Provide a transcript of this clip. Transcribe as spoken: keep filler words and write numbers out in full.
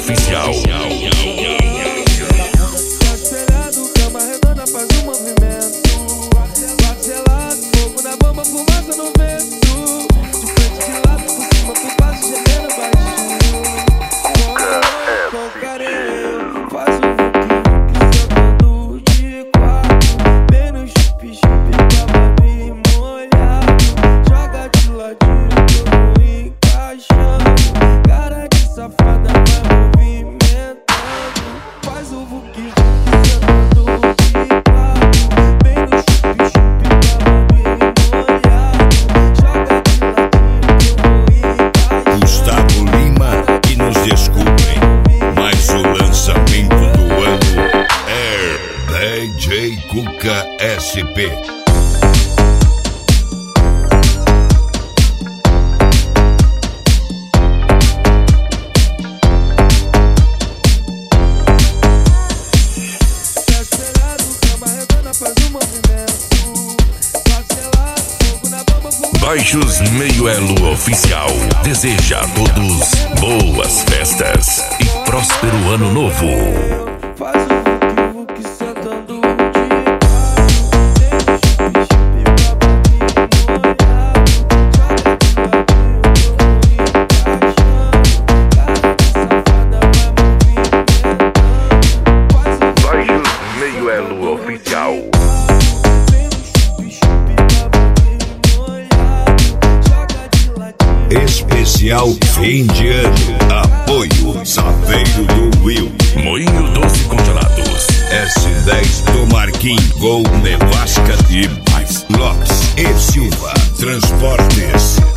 Oficial. Espelhado, cama redonda faz um movimento. Parcelado, fogo na bomba, fumaça no vento. De frente, de lado, por cima, por baixo, gemendo baixinho. Com carinho, faz o vuki-vuki sentando de quatro. Bem no chupi-chupi, bababi molhado. Joga de ladinho, que eu vou encaixando. Cara de safada vai movimentando. Faz o vuki-vuki sentando de quatro. Bem no chupi-chupi, bababi molhado. Joga de ladinho, que eu vou encaixando. Gustavo Lima, que nos descobrem. Mas o lançamento do ano é D J Cuca S P. Baixos Meio Elo Oficial deseja a todos boas festas e próspero ano novo. Faz o vuki-vuki sentando de quatro. Chupi-chupi, bababi molhado. Joga de ladinho, que eu vou encaixando. Cara de safada vai movimentando. Baixos Meio Elo Oficial. Especial fim de ano. Apoio Saveiro do Will. Moinho Doce Congelados. S dez do Marquinhos. Gol Nevasca e mais. Lopes e Silva Transportes.